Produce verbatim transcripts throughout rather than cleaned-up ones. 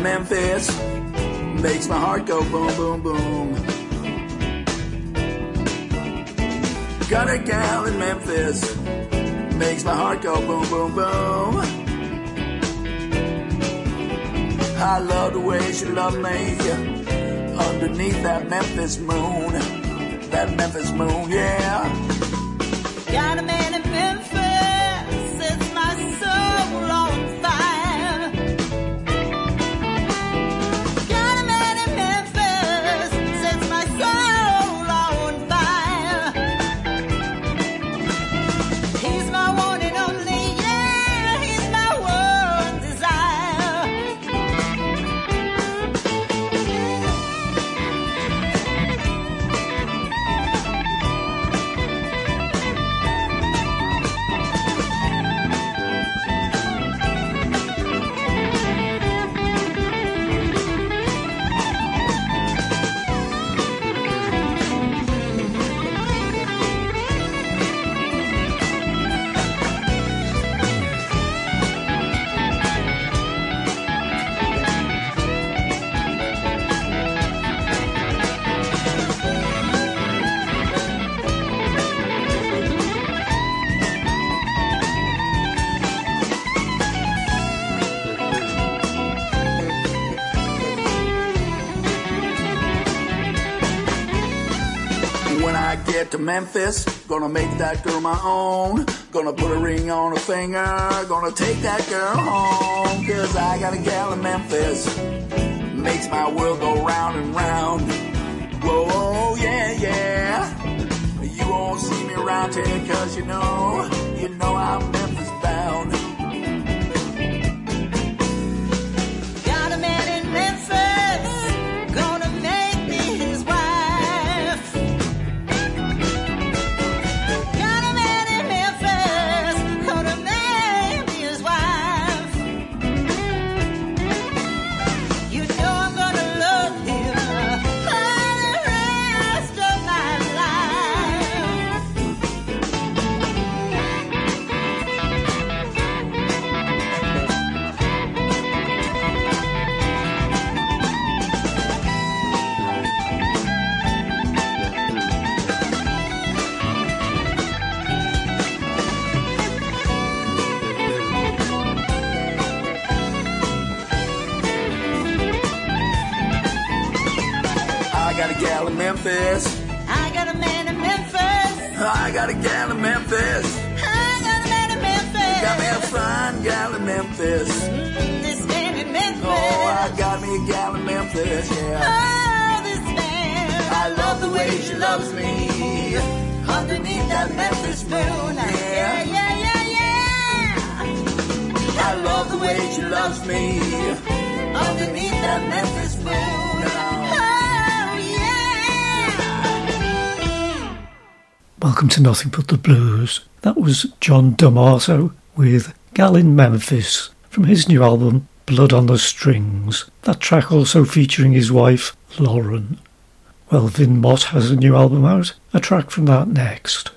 Memphis, makes my heart go boom, boom, boom. Got a gal in Memphis, makes my heart go boom, boom, boom. I love the way she loved me underneath that Memphis moon, that Memphis moon, yeah. Got a man in Memphis, sets my soul on fire. Got a man in Memphis, sets my soul on fire. He's my one and only, yeah, he's my one desire. When I get to Memphis, gonna make that girl my own. Gonna put a ring on her finger, gonna take that girl home. Cause I got a gal in Memphis, makes my world go round and round. Whoa, yeah, yeah. You won't see me around here cause you know, you know I'm Memphis bound. Got a man in Memphis, gonna make me his wife. Got a man in Memphis, gonna make me his wife. You know I'm gonna love him for the rest of my life. I got a gal in Memphis, I got a man in Memphis. I got a gal in Memphis. I got a man in Memphis. Got me a fine gal in Memphis. Mm, this man in Memphis. Oh, I got me a gal in Memphis, yeah. Oh, this man. I love the way she loves me underneath that Memphis moon, Yeah, yeah. yeah, yeah, yeah. I love the way she loves me underneath that Memphis moon. Oh, yeah. Welcome to Nothing But the Blues. That was John D'Amato with Gal in Memphis from his new album Blood on the Strings. That track also featuring his wife Lauren. Well, Vin Mott has a new album out. A track from that next.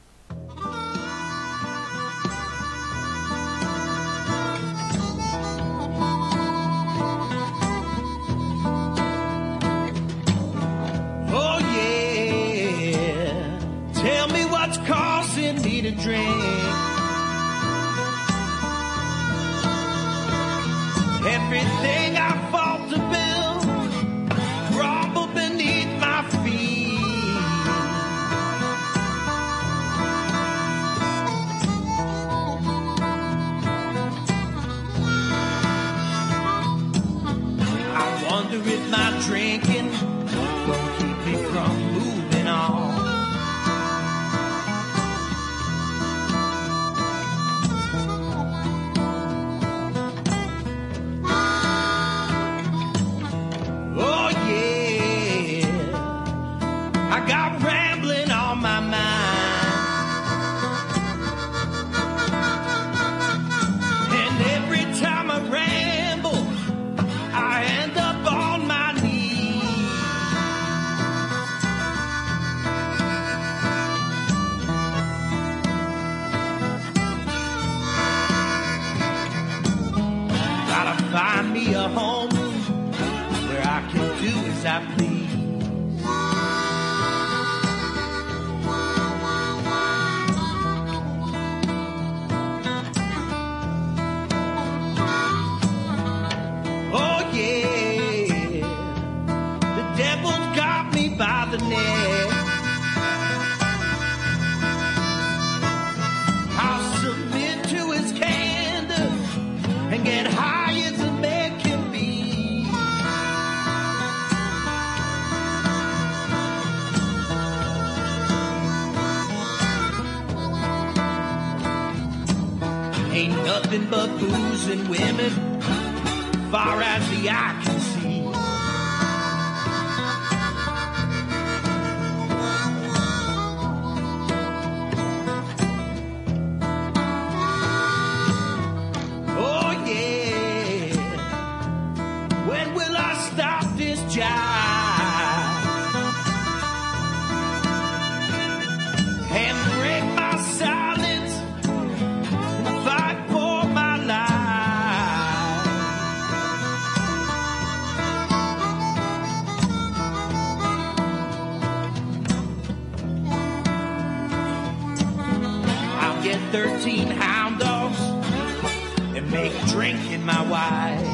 Oh yeah, tell me what's causing me to drink. Everything I fought to build crumble beneath my feet. I wonder if my drinking will keep me from moving on. Oh yeah, I got rambling on my mind, and every time I ramble, I end up on my knees. Gotta find me a home I please. Oh yeah, the devil's got me by the neck. I'll submit to his candor and get high as a man can be. Ain't nothing but booze and women, far as the eye can see. Oh yeah, when will I stop this jive and break my silence and fight for my life? I'll get thirteen hound dogs and make drinking my wife.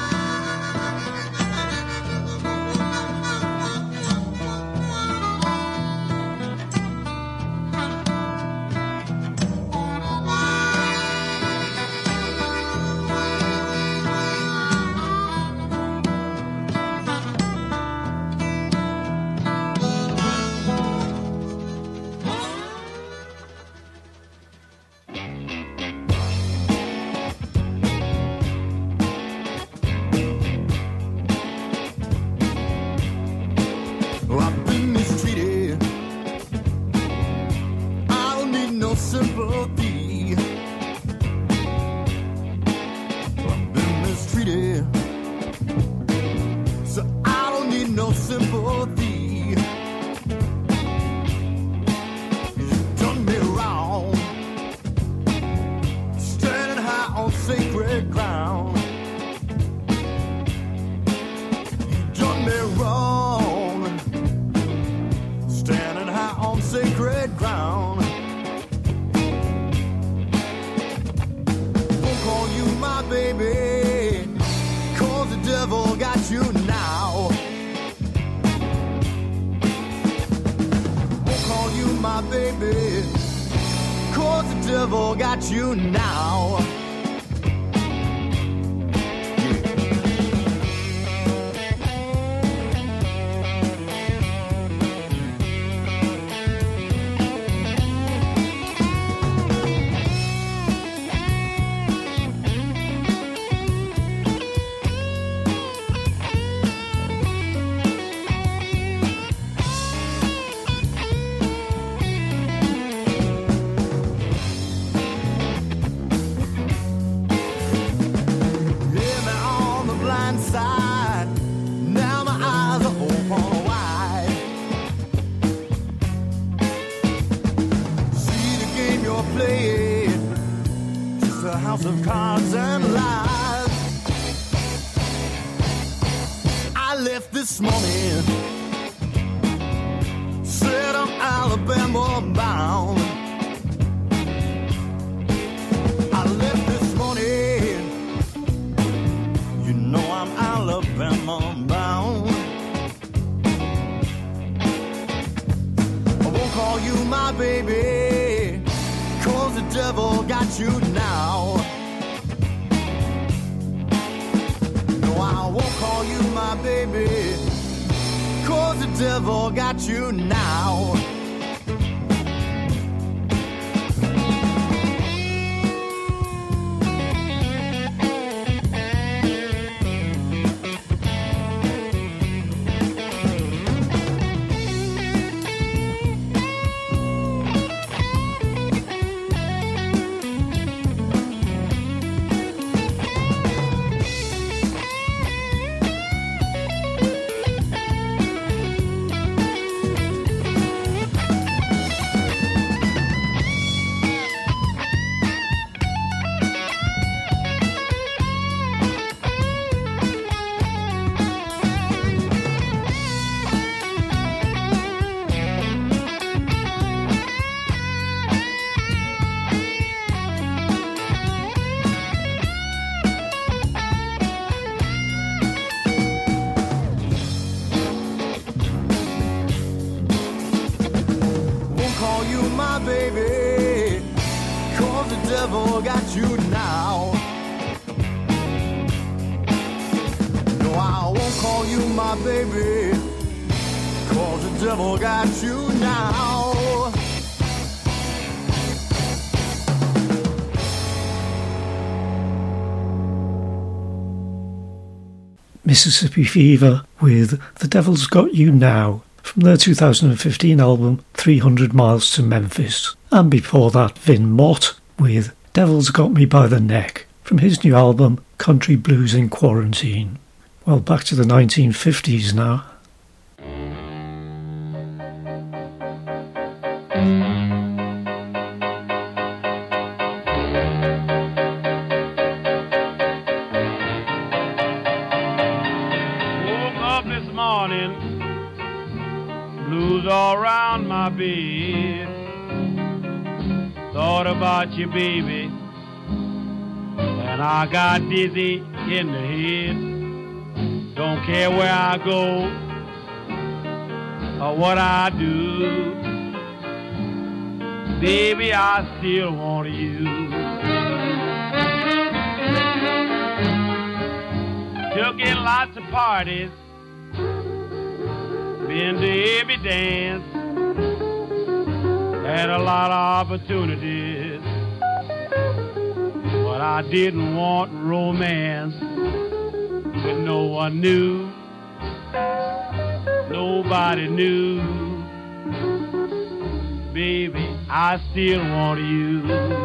Well, I've been mistreated. I don't need no sympathy. Well, I've been mistreated, so I don't need no sympathy. You've done me wrong, standing high on sacred ground. You've done me wrong, standing high on sacred ground. Won't call you my baby, cause the devil got you now. Won't call you my baby, cause the devil got you now. Hit me on the blind side, now my eyes are open wide. See the game you're playing, just a house of cards and lies. I left this morning, said I'm Alabama bound. I left this morning, you know I'm Alabama bound. I won't call you my baby, cause the devil got you now. No, I won't call you my baby, cause the devil got you now. my baby, 'cause the devil got you now. No, I won't call you my baby, 'cause the devil got you now. Mississippi Fever with The Devil's Got You Now from their two thousand fifteen album three hundred miles to Memphis. And before that, Vin Mott with Devil's Got Me by the Neck from his new album Country Blues in Quarantine. Well, back to the nineteen fifties now. All around my bed, thought about you, baby, and I got dizzy in the head. Don't care where I go or what I do, baby, I still want you. Took in lots of parties, been to every dance, had a lot of opportunities, but I didn't want romance with no one new, nobody knew, baby, I still want you.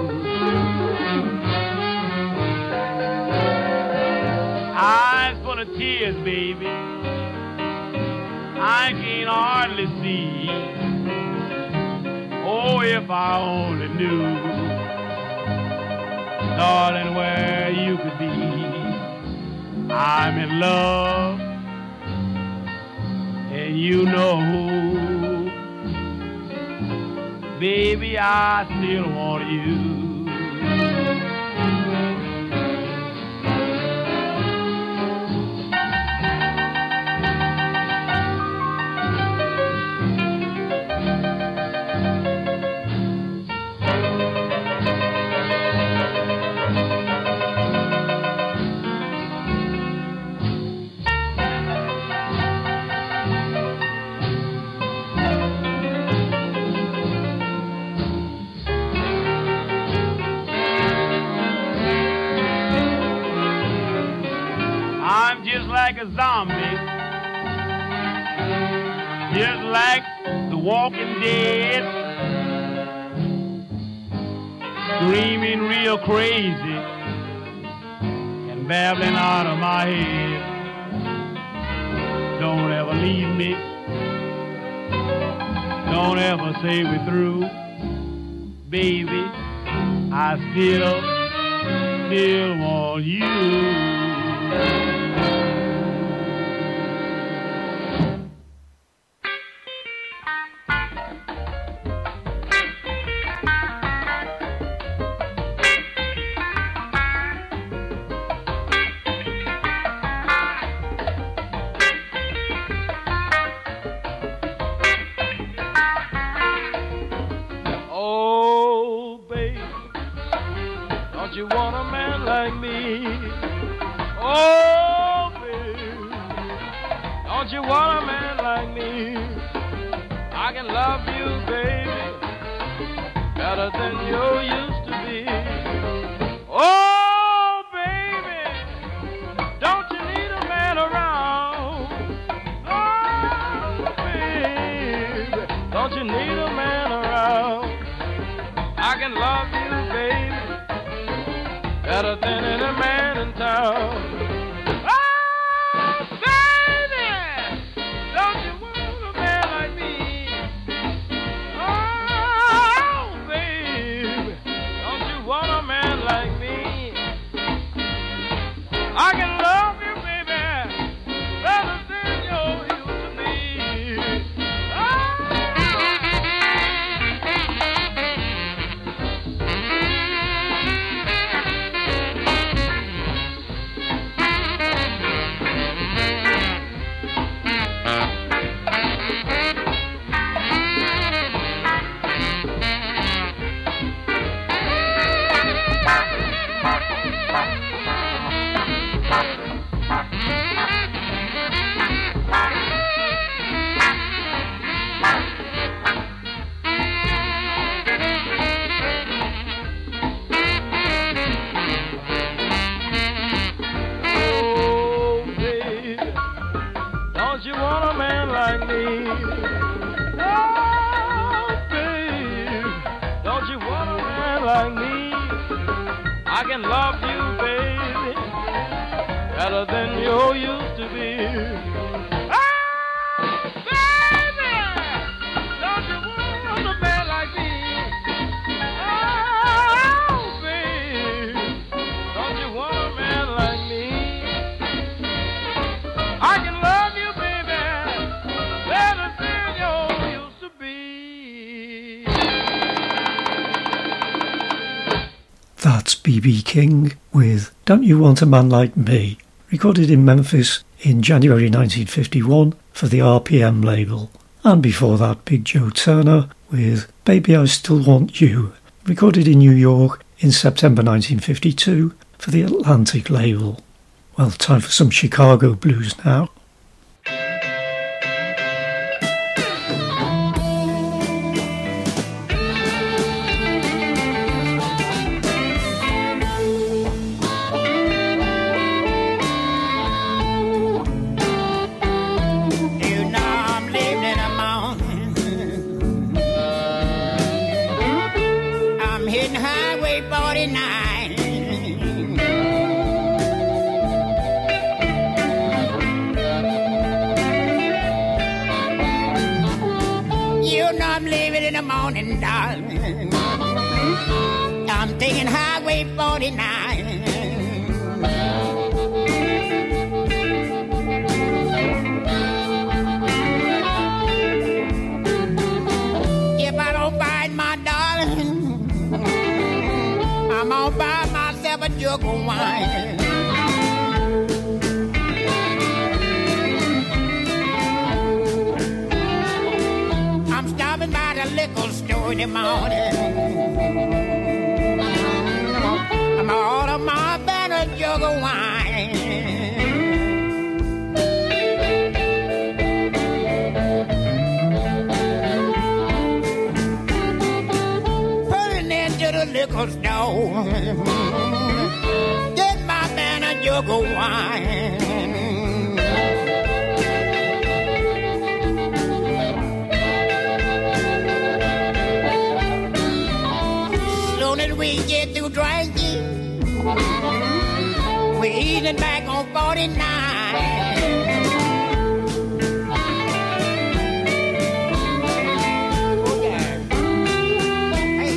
Eyes full of tears, baby, I can't hardly see. Oh, if I only knew, darling, where you could be. I'm in love, and you know, baby, I still want you. Like a zombie, just like the walking dead, screaming real crazy and babbling out of my head. Don't ever leave me, don't ever say we're through, baby, I still, still want you. like me? Oh, babe, don't you want a man like me? I can love you, baby, better than you used to be. Oh, baby, don't you want a man like me? Oh, babe, don't you want a man like me? I can love you, baby, better than you used to be. That's B B King with Don't You Want a Man Like Me, recorded in Memphis in January nineteen fifty-one for the R P M label. And before that, Big Joe Turner with Baby I Still Want You, recorded in New York in September nineteen fifty-two for the Atlantic label. Well, time for some Chicago blues now. You know I'm living in a mountain. I'm hitting Highway forty-nine. You know I'm living in the morning, darling. I'm taking Highway forty-nine. If I don't find my darling, I'm gonna buy myself a jug of wine. I'm stopping by the liquor store in the morning. I'm gonna order my band a jug of wine. Pulling into the liquor store, get my band a jug of wine. Soon as we get through drinking, we're easing back on forty-nine. Oh, yeah. Hey.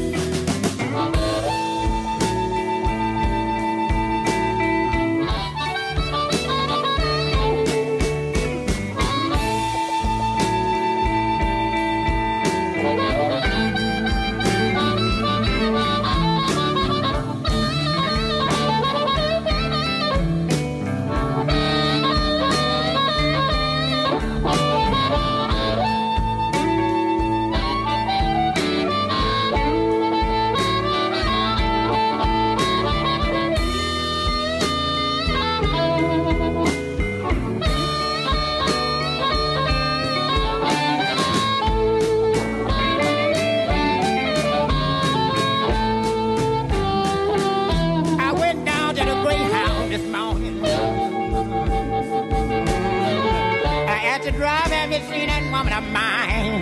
I went down to the Greyhound this morning. I asked the driver, have you seen that woman of mine?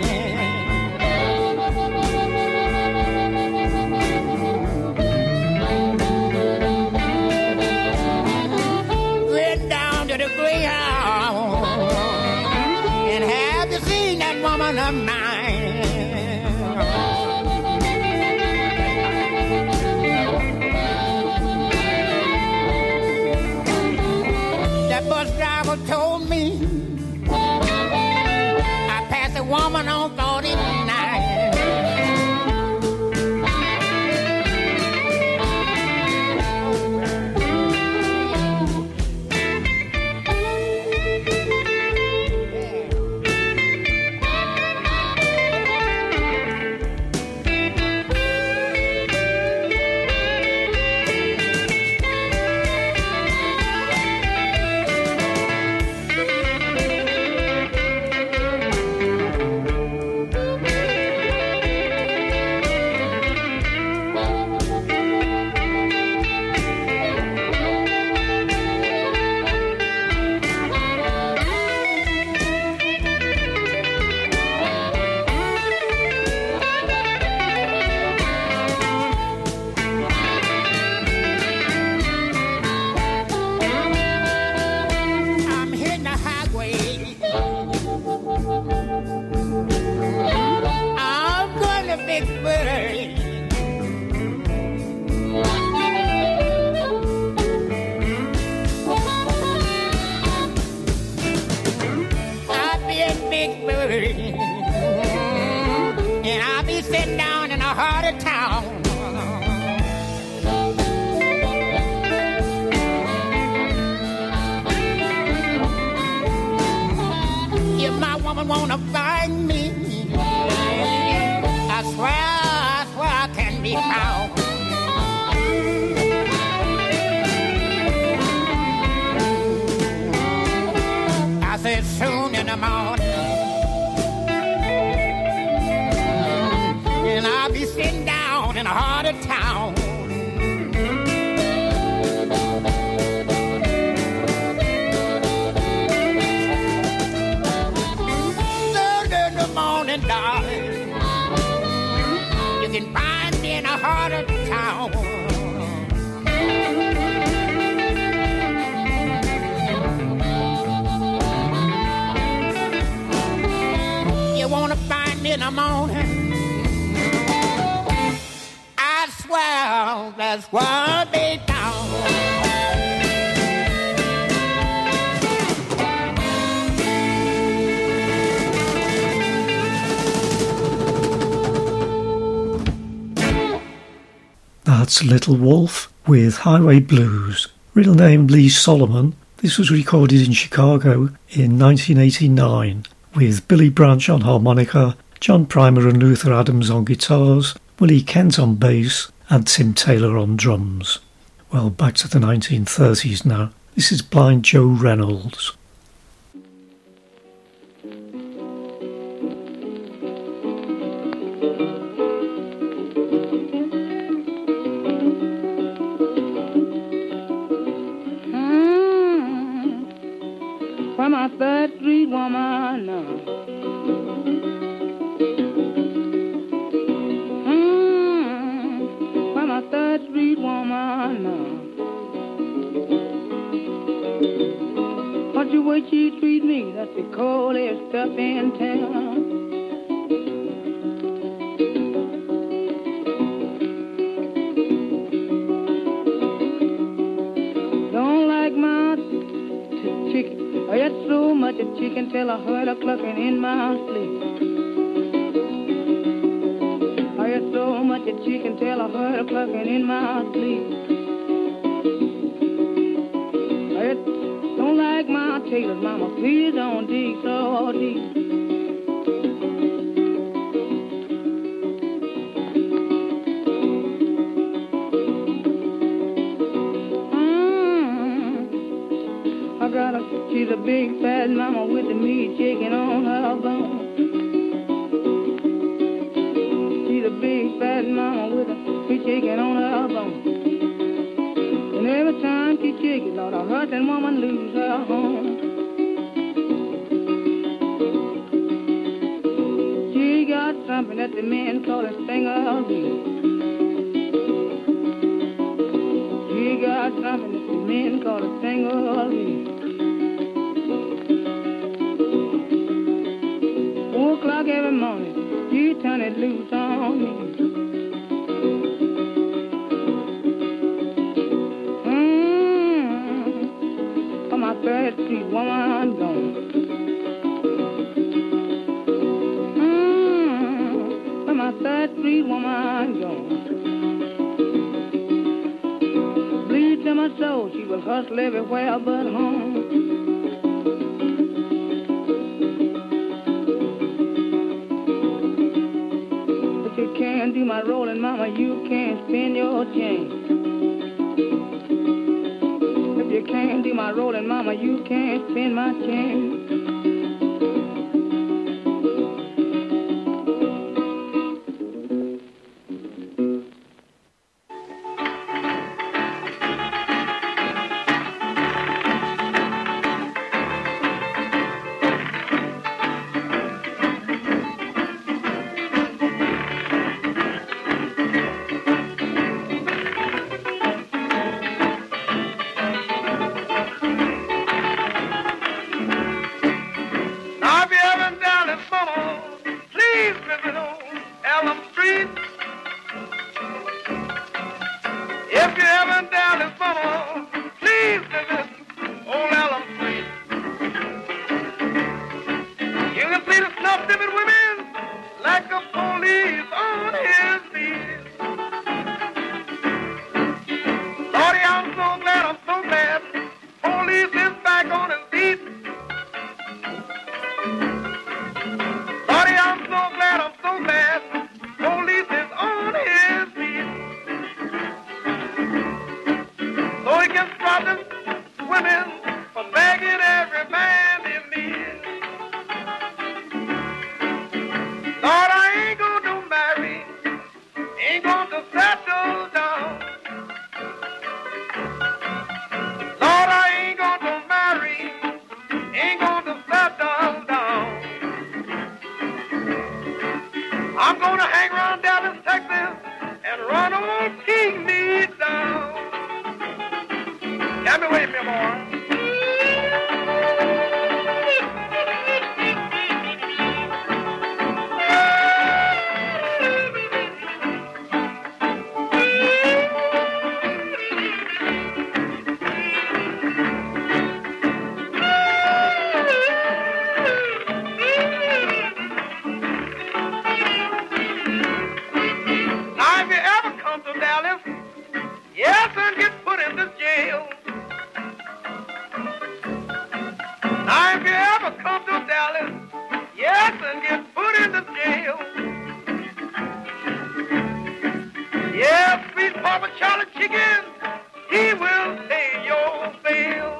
Went down to the Greyhound and have you seen that woman of mine? That bus driver told me I passed a woman on forty-nine. big bird. I'll be a big bird, and I'll be sitting down in the heart of town. If my woman wanna find me, I swear, I swear I can be found. I said soon in the morning, and I'll be sitting down in the heart of town. Third in the morning, darling, you can find me in the heart of town. You wanna find me in the morning, I swear that's where I'll be down. That's Little Wolf with Highway Blues. Real name Lee Solomon. This was recorded in Chicago in nineteen eighty-nine with Billy Branch on harmonica, John Primer and Luther Adams on guitars, Willie Kent on bass and Tim Taylor on drums. Well, back to the nineteen thirties now. This is Blind Joe Reynolds. From a third street woman, mm, from a third street woman. What you way she treat me, that's the coldest stuff in town. Don't like my t- chicken. I ate so much of chicken till I heard her clucking in my sleep. I ate so much of chicken till I heard her clucking in my sleep. I ate, don't like my taters, mama, please don't dig so deep. She's a big fat mama with the meat shaking on her bone. She's a big fat mama with the meat shaking on her bone. And every time she shakes it, Lord, I hurt that woman lose her home. She got something that the men call a stingaree. She got something that the men call a stingaree. Four o'clock every morning, you turn it loose on me. Mmm, for my third street woman gone. Mmm, for my third street woman gone. Bleed to my soul, she will hustle everywhere but home. Can't do my rolling, mama, you can't spin your change. If you can't do my rolling, mama, you can't spin my change. stupid women like the police on his feet. Lordy, I'm so glad, I'm so glad. Police is back on his feet. Lordy, I'm so glad, I'm so glad. Police is on his feet. So he can stop them women for begging every man in need. Lord, I ain't gonna marry, ain't gonna settle down. Lord, I ain't gonna marry, ain't gonna settle down. I'm gonna hang around Dallas, Texas, and run old King me down. Got me waiting, me boy. Yes, and get put in the jail. Now, if you ever come to Dallas, yes, and get put in the jail. Yes, sweet Papa Charlie Chicken, he will pay your bail.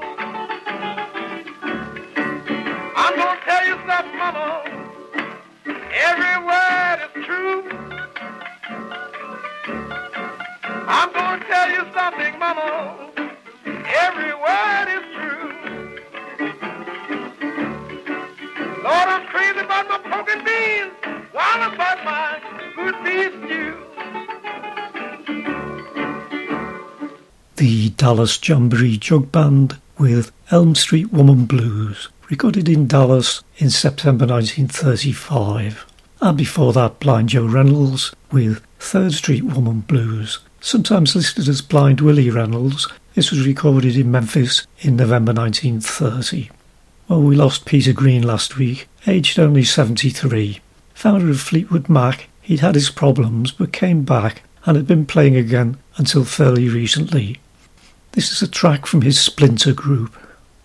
I'm gonna tell you something, Mama. Every word is true. I'm gonna tell you something, Mama. Every word is true. Lord, I'm crazy about my pork and beans, while about my good beef stew. The Dallas Jamboree Jug Band with Elm Street Woman Blues, recorded in Dallas in September nineteen thirty-five. And before that, Blind Joe Reynolds with Third Street Woman Blues, sometimes listed as Blind Willie Reynolds. This was recorded in Memphis in November nineteen thirty. Well, we lost Peter Green last week, aged only seventy-three. Founder of Fleetwood Mac, he'd had his problems but came back and had been playing again until fairly recently. This is a track from his Splinter group.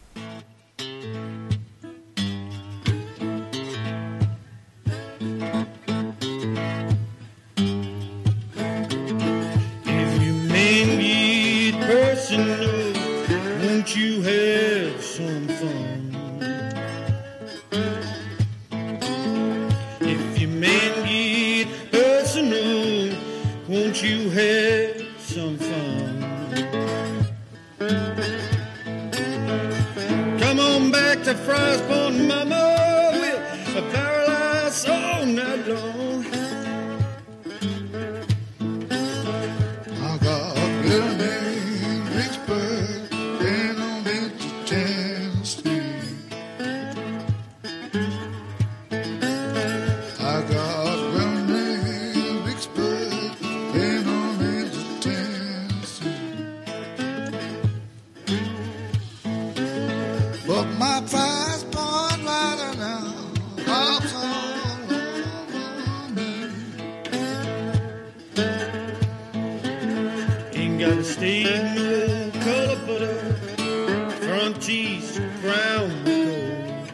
Won't you have some fun? If your man get personal, won't you have some fun? Come on back to Fry's Pond, mama, we'll paralyze all night long. I got a building in Vicksburg, and on into Tennessee. I got a building in Vicksburg, and on into Tennessee. But my prize point right now, hops all over me. Ain't got a stain, no color, but a front teeth brown gold.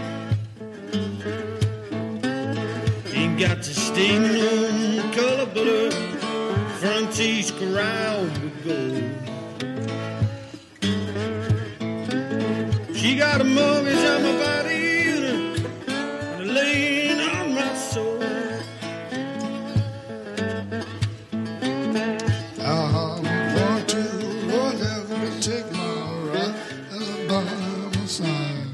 Ain't got to stain, no color, but a front teeth crown with gold. She got a mortgage on my body and a lien on my soul. I'm going to whatever to take my right as a Bible sign.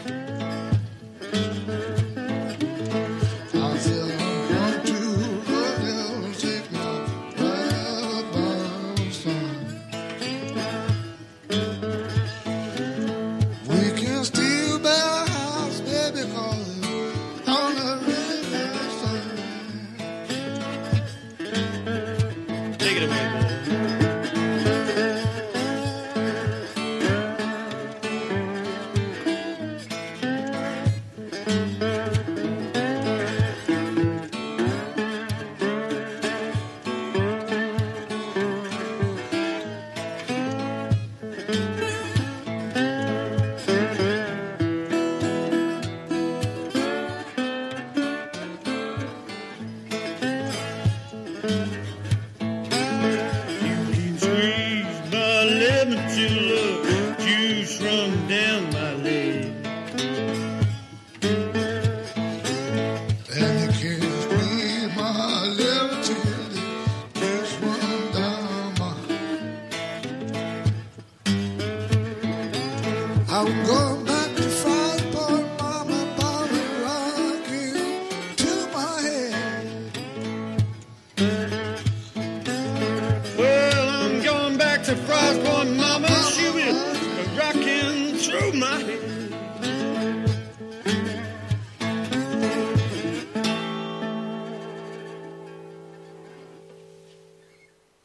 I said I'm going to whatever to take my right as a Bible sign. We can still buy a house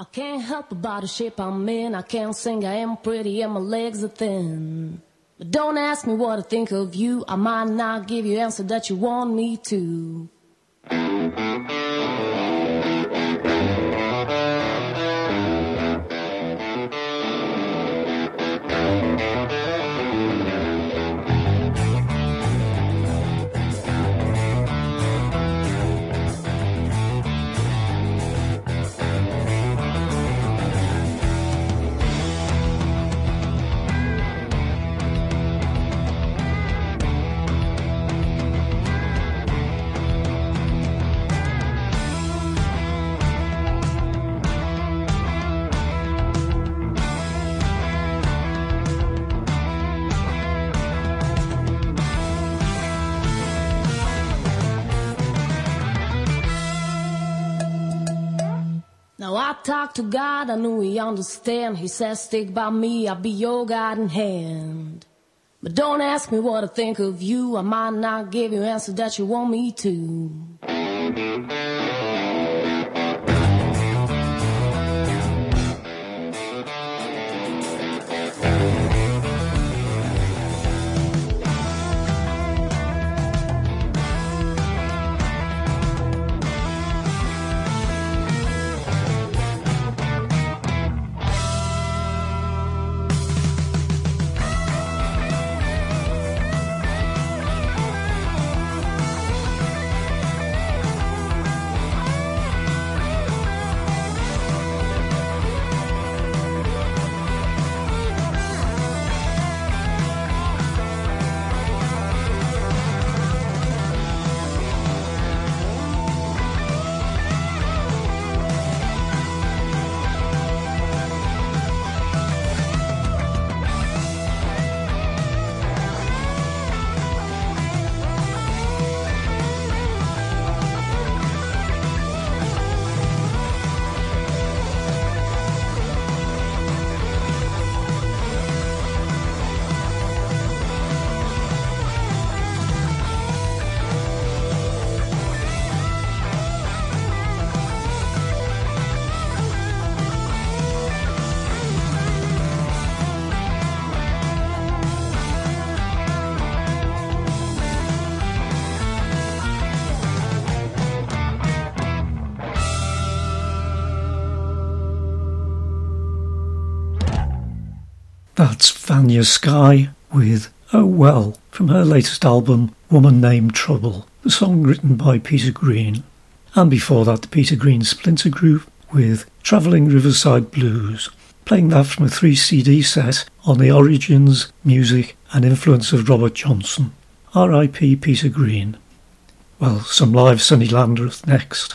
can't help about the shape I'm in. I can't sing, I am pretty, and my legs are thin. But don't ask me what I think of you. I might not give you the answer that you want me to. Now I talk to God, I know He understand. He says, stick by me, I'll be your guiding hand. But don't ask me what I think of you. I might not give you an answer that you want me to. That's Vanya Sky with Oh Well from her latest album Woman Named Trouble, the song written by Peter Green. And before that, the Peter Green Splinter Group with Travelling Riverside Blues, playing that from a three C D set on the origins, music and influence of Robert Johnson. R I P Peter Green. Well, some live Sonny Landreth next.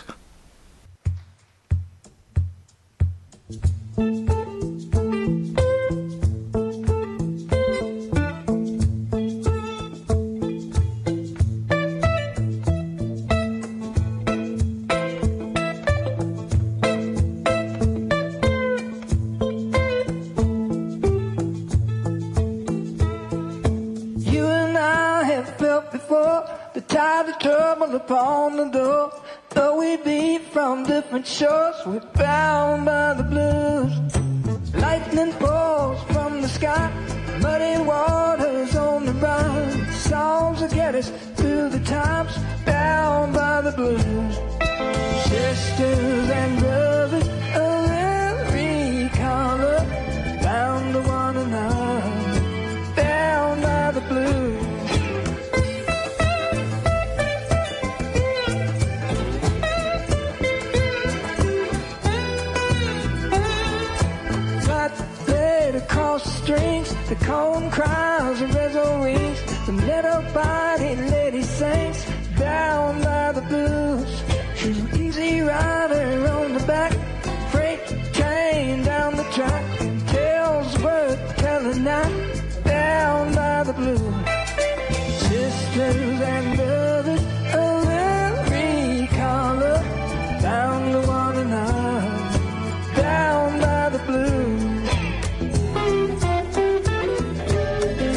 Upon the door, though we be from different shores, we're bound by the blues. Lightning pours from the sky, muddy waters on the run. Songs that get us through the times, bound by the blues. Sisters and brothers of every color, bound to one another, bound by the blues. Across the strings, the cone cries and rezo wings, the little body lady sings, down by the blues. She's an easy rider on the back, freight train down the track, tells worth telling now, down by the blues. Sisters and brothers of every color, down to one another, down by the blues.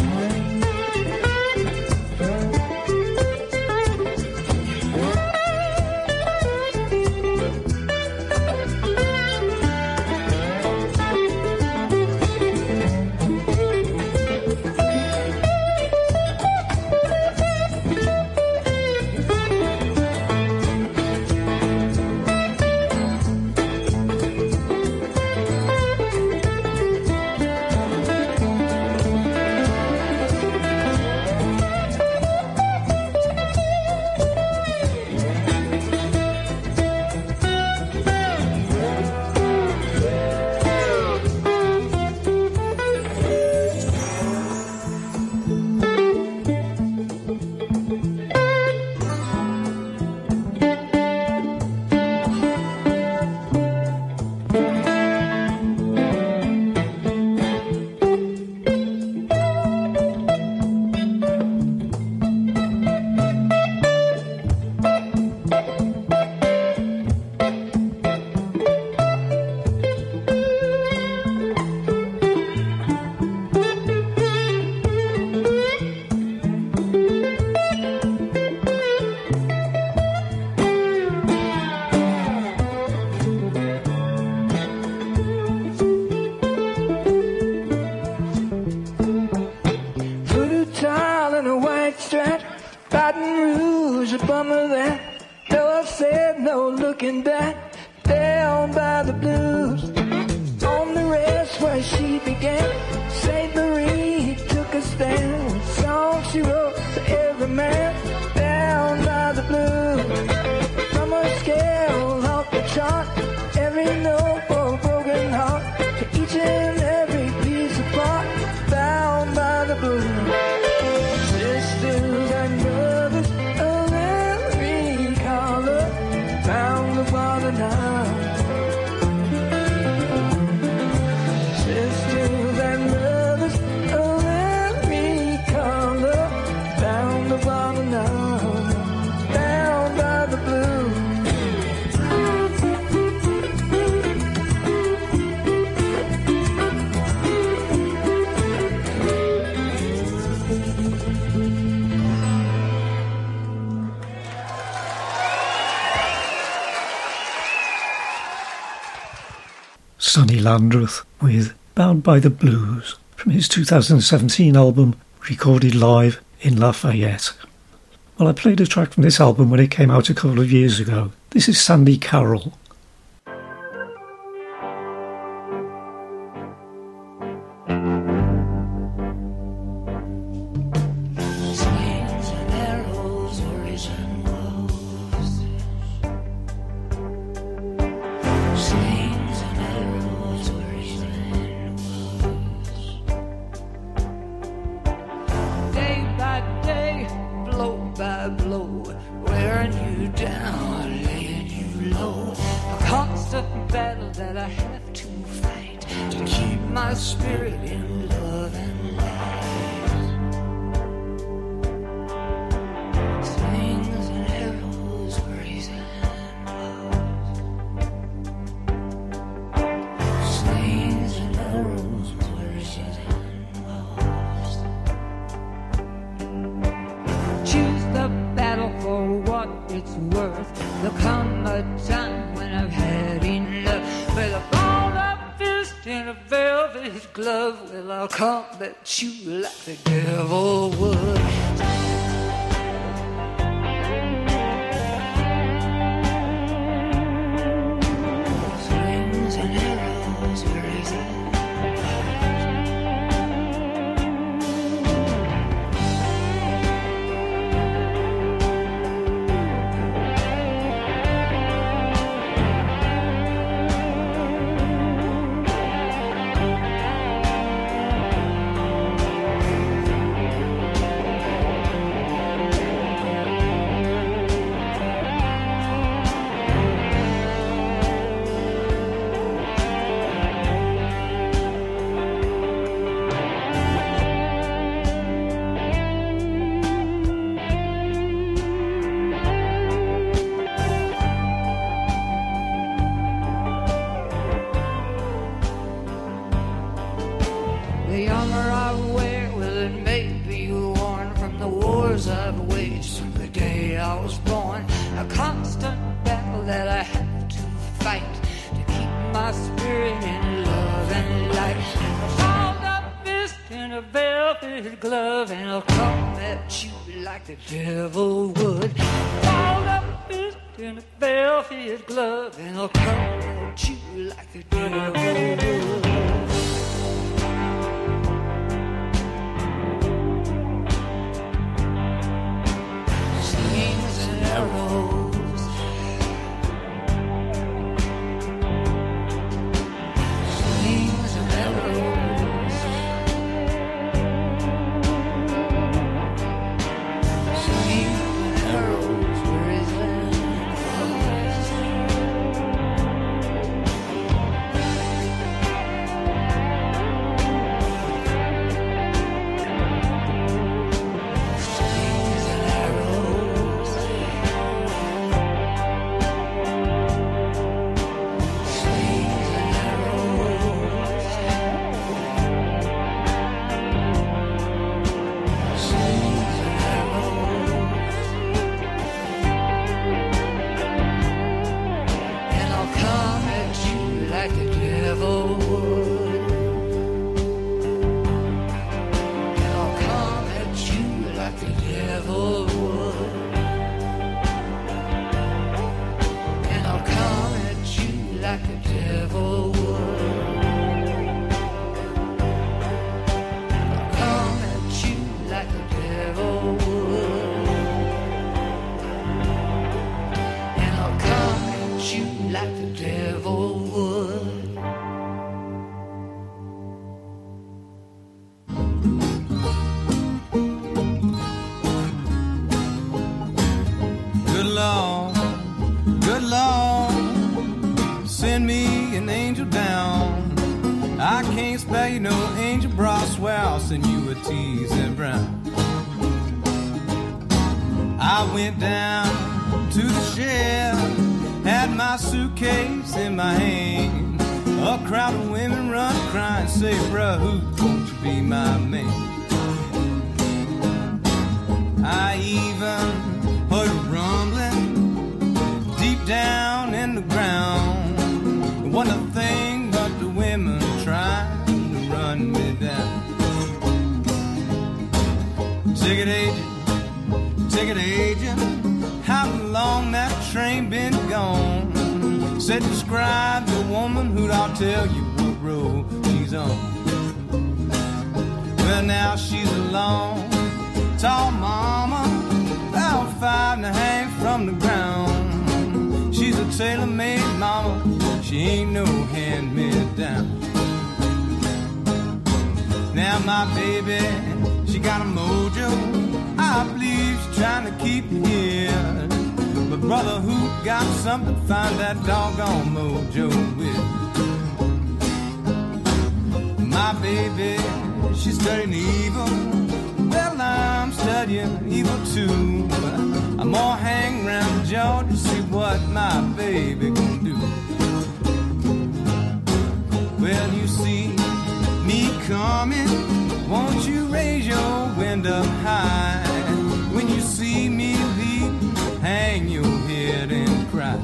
of that. No, I said no looking back. Down by the blues, on the rest where she began. Saint Marie took a stand. Song she wrote for every man. Down by the blues, from a scale off the chart. Every note for a broken heart. To each and every piece apart. Bound by the blues. Sisters and brothers of every color. Bound upon the night. Sisters and brothers of every color. Bound upon the night. Bound by the blues. Sonny Landreth with Bound by the Blues from his two thousand seventeen album recorded live in Lafayette. Well, I played a track from this album when it came out a couple of years ago. This is Sandy Carroll. Slings and arrows, worries and woes. Slings and arrows, worries and woes. Day by day, blow by blow, wearing you down, laying you low. A constant battle that I have to fight to keep my spirit in love and light. Slings and arrows, worries and woes. Slings and arrows, worries and woes. Choose the battle for what it's worth. There'll come a time when I've had enough. With a balled up fist and a velvet glove, well, I'll combat you like the devil would. Slings and arrows, worries and the armor I wear, well, it may be worn from the wars I've waged from the day I was born. A constant battle that I have to fight to keep my spirit in love and light. A balled up fist and a velvet glove, and I'll come at you like the devil would. A balled up fist and a velvet glove, and I'll come at you like the devil would. Slings and arrows, slings and arrows, slings and arrows, worries and woes. Slings and arrows, slings and arrows, slings and arrows, and I'll come at you like the devil would. And I'll come at you like the devil would. I can't spare you no Angel Bra, swear I'll send you a tease and brown. I went down to the shed, had my suitcase in my hand. A crowd of women run crying, say, bruh, who won't you be my man? I even heard a rumbling deep down in the ground. It wasn't a thing but the women trying to run me down. Ticket agent, ticket agent, how long that train been gone? Said describe the woman who'd I'll tell you what road she's on. Well, now she's a long, tall mama, about five and a half from the ground. She's a tailor-made mama, she ain't no hand-me-down. Now my baby, she got a mojo, I believe she's trying to keep it here. But brother, who got something, find that doggone mojo with. My baby, she's studying evil. Well, I'm studying evil too. I'm gonna hang around Georgia to see what my baby gonna do. Well, you see me coming, won't you raise your window high? When you see me leave, hang your head and cry.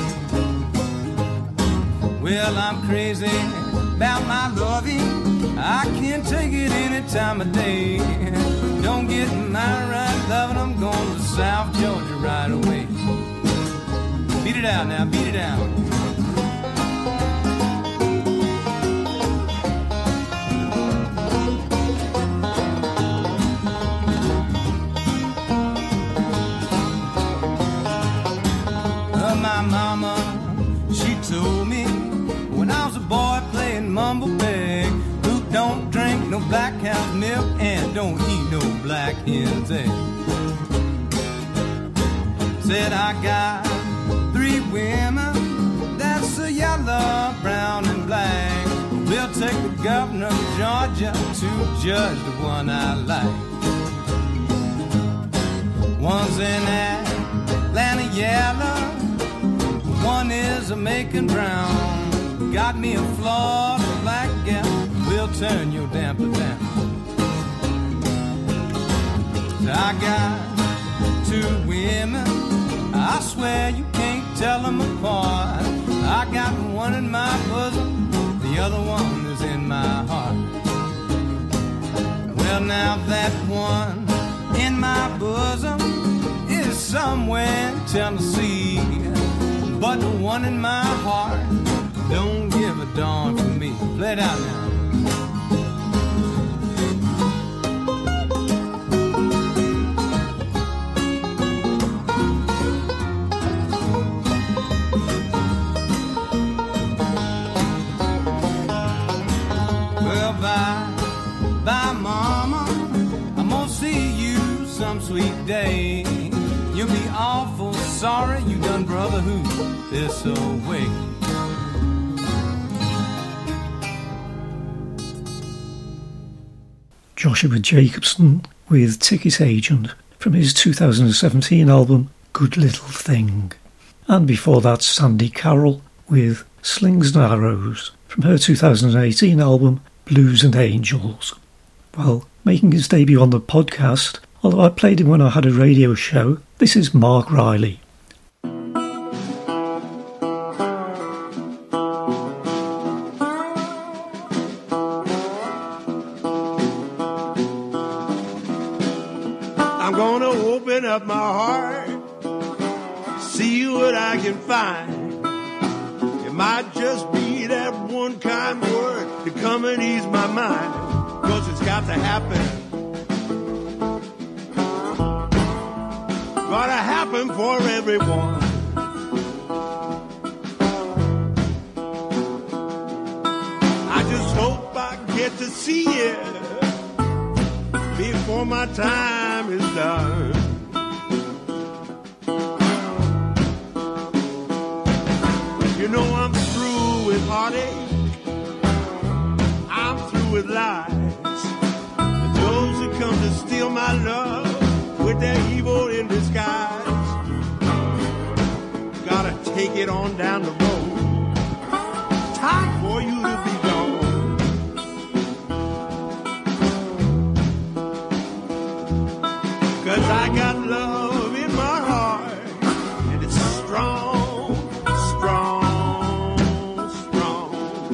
Well, I'm crazy about my loving, I can't take it any time of day. Don't get my right loving, I'm going to South Georgia right away. Beat it out now, beat it out. My mama, she told me when I was a boy playing mumble peg, who don't drink no black cow's milk and don't eat no black hen's egg. Said I got three women, that's a yellow, brown, and black. We'll take the governor of Georgia to judge the one I like. One's in Atlanta yellow, one is a Macon brown. Got me a Florida black gal, we'll turn your damper down. I got two women, I swear you can't tell them apart. I got one in my bosom, the other one is in my heart. Well, now that one in my bosom is somewhere in Tennessee, but the one in my heart don't give a darn for me. Play it out now. Well, bye, bye, mama, I'm gonna see you some sweet day. You'll be awful sorry you done brotherhood this away. Joshua Jacobson with Ticket Agent from his two thousand seventeen album Good Little Thing. And before that, Sandy Carroll with Slings and Arrows from her two thousand eighteen album Blues and Angels. Well, making his debut on the podcast, although I played him when I had a radio show, this is Mark Riley. I'm gonna open up my heart, see what I can find. It might just be that one kind word to come and ease my mind, 'cause it's got to happen. Gotta happen for everyone. I just hope I get to see it before my time is done. You know I'm through with heartache, with lies. And those who come to steal my love with their evil in disguise, gotta take it on down the road. Time for you to be gone. Cause I got love in my heart, and it's strong, strong, strong.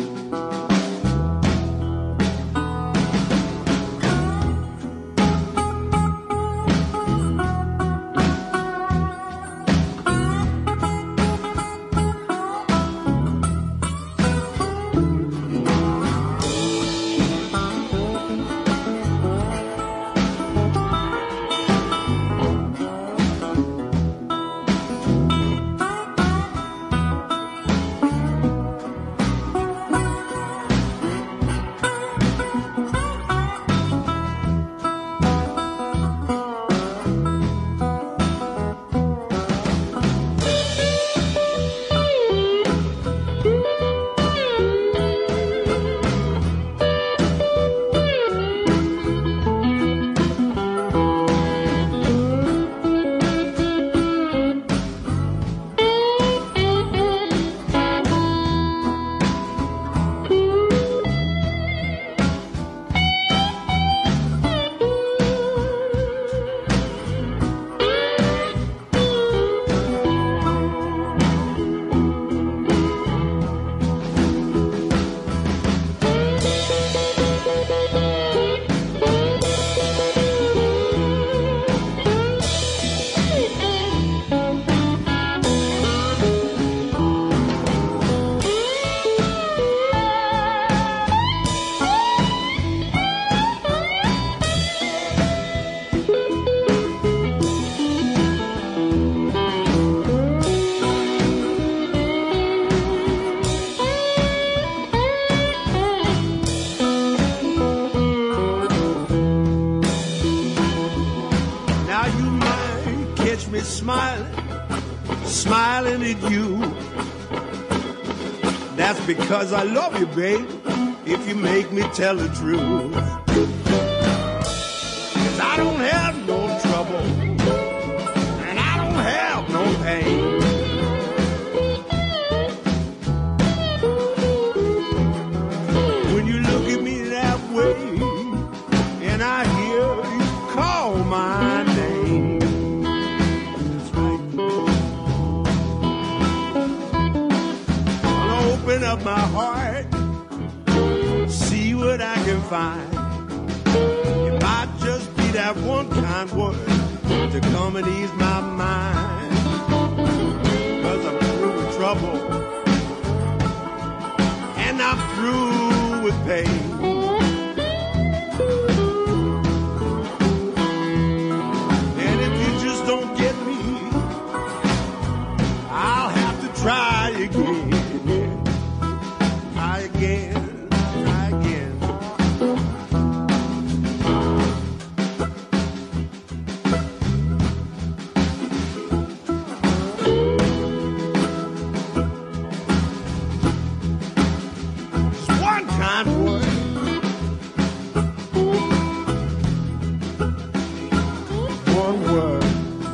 Smiling, smiling at you. That's because I love you, babe, if you make me tell the truth. Cause I don't have no trouble, and I don't have no pain. When you look at me that way, and I hear you call my name, open up my heart, see what I can find. It might just be that one kind word to come and ease my mind. Cause I'm through with trouble, and I'm through with pain. And if you just don't get me, I'll have to try again. Again, try again. It's one kind word. One word.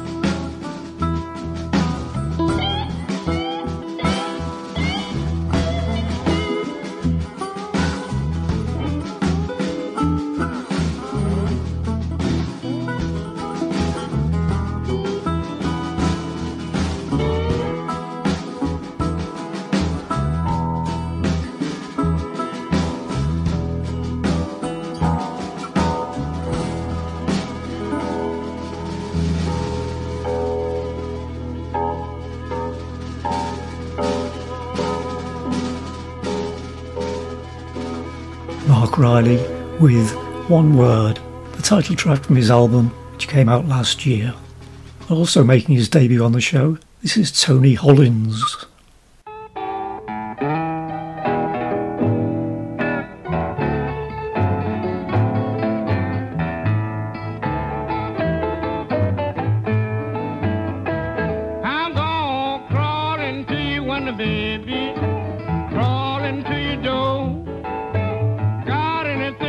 Mark Riley with One Word, the title track from his album, which came out last year. Also making his debut on the show, this is Tony Hollins. I'm gonna crawl into you when the baby crawl into your door. Got anything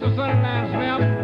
the sunlight slip.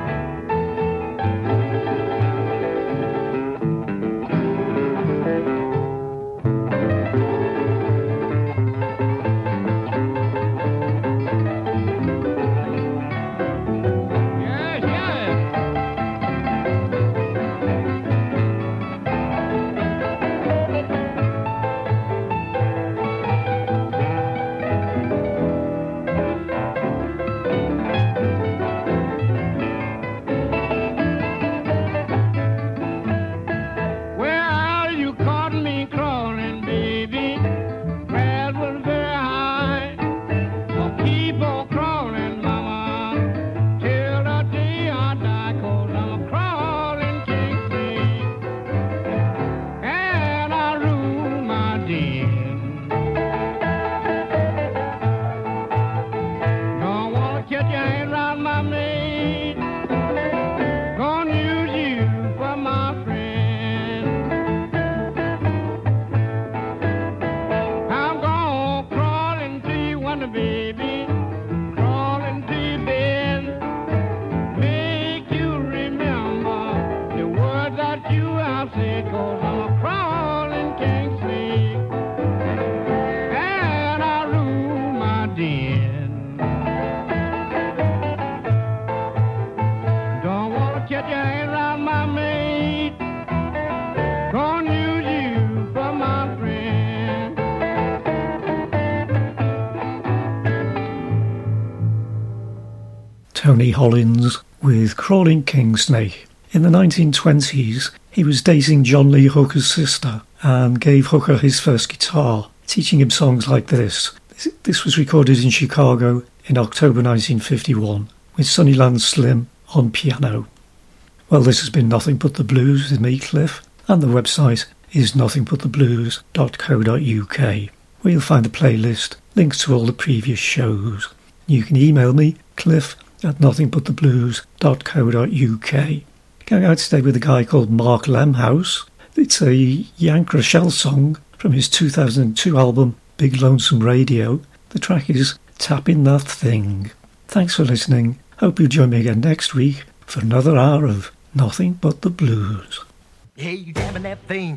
Tony Hollins with Crawling King Snake. In the nineteen twenties, he was dating John Lee Hooker's sister and gave Hooker his first guitar, teaching him songs like this. This was recorded in Chicago in October nineteen fifty-one, with Sunnyland Slim on piano. Well, this has been Nothing But the Blues with me, Cliff, and the website is nothing but the blues dot co dot uk, where you'll find a playlist, links to all the previous shows. You can email me, cliff at nothing but the blues dot co dot uk. Going out today with a guy called Mark Lemhouse. It's a Yank Rochelle song from his two thousand two album Big Lonesome Radio. The track is Tapping That Thing. Thanks for listening. Hope you'll join me again next week for another hour of Nothing But the Blues. Hey, you tapping that thing,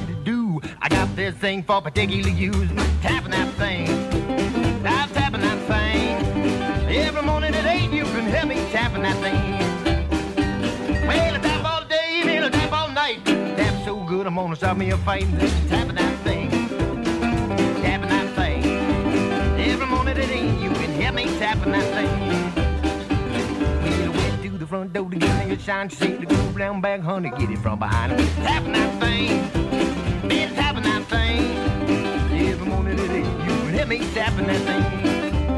do I got this thing for particular use. Tapping that thing, I'm tapping that thing. Every morning at eight, you can hear me tapping that thing. Well, I tap all day and I tap all night. Tap so good, I'm gonna start me a fight. Tapping that thing, tapping that thing. Every morning at eight, you can hear me tapping that thing. Well, I went to the front door to get me a shine. She said to go down back, honey, get it from behind. Tapping that thing, been tapping that thing. Every morning at eight, you can hear me tapping that thing.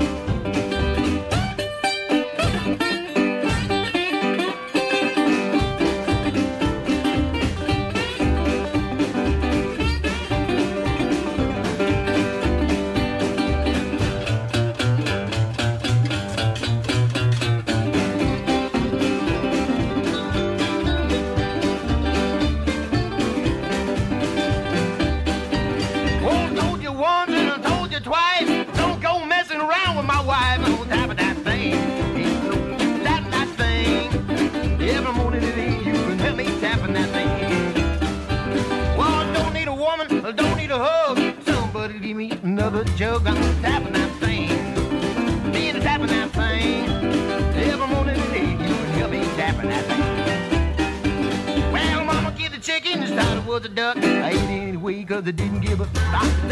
Jug, I'm tapping that thing, being tapping that thing. Every morning and day, you can hear me tapping that thing. Well, mama, get the chicken, this time it was a duck. I ate it anyway, cause I didn't give a stop.